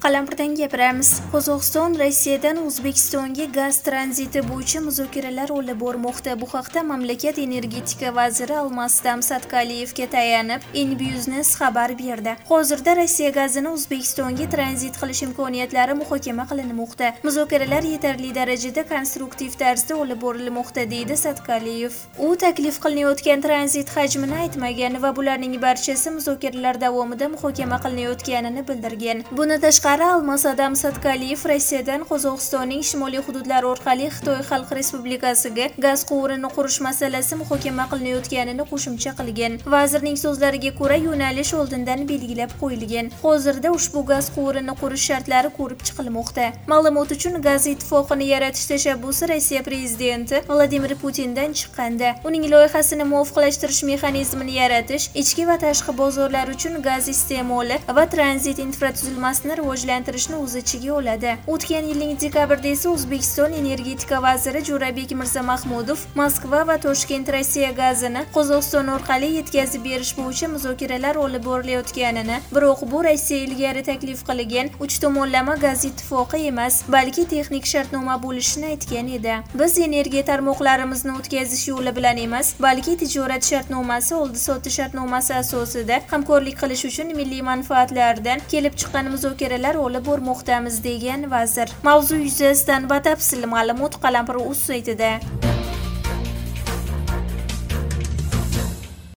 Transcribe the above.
Qalampirdan gapiramiz. Qozog'iston Rossiyadan O'zbekistonga gaz tranziti bo'yicha muzokaralar olib bormoqda. Bu haqda mamlakat energetika vaziri Almasdam Satkaliyevga tayanib, InBusiness xabar berdi. Hozirda Rossiya gazini O'zbekistonga tranzit qilish imkoniyatlari muhokama qilinmoqda. Muzokaralar yetarli darajada konstruktiv tarzda olib borilmoqda, deydi Satkaliyev. U taklif qilinayotgan tranzit hajmini aytmagan va bularning barchasi muzokaralar davomida muhokama qilinayotganini bildirgan. Buni tashqari Almasdam Satkaliyev Rossiyadan Qozog'istonning shimoliy hududlari orqali Xitoy Xalq Respublikasiga gaz quvurini qurish masalasi muhokama qilinayotganini qo'shimcha qilgan. Vazirning so'zlariga ko'ra, yo'nalish oldindan belgilab qo'yilgan. Hozirda ushbu gaz quvurini qurish shartlari ko'rib chiqilmoqda. Ma'lumot uchun, gaz ittifoqini yaratish tashabbusi Rossiya prezidenti Vladimir Putindan chiqqanda, uning loyihasini muvofiqlashtirish mexanizmini yaratish, ichki va tashqi bozorlar uchun gaz iste'moli va tranzit infratuzilmasini rivojlantirishni o'z ichiga oladi. O'tgan yilning dekabrida esa O'zbekiston energetika vaziri Jo'rabek Mirza-Mahmudov Moskva va Toshkent Rossiya gazini Qozog'iston orqali yetkazib berish bo'yicha muzokaralar olib borilayotganini, biroq bu Rossiya ilgari taklif qilgan uch tomonlama gaz ittifoqi emas, balki texnik shartnoma bo'lishini aytgan edi. Biz energiya tarmoqlarimizni o'tkazish yo'li bilan emas, balki tijorat shartnomasi, oldi-sotdi shartnomasi asosida hamkorlik qilish uchun milliy manfaatlardan kelib chiqqan muzokaralar olib bormoqdamiz, degan vazir. Mavzu yuzasidan batafsil ma'lumot Qalampir.uz saytida.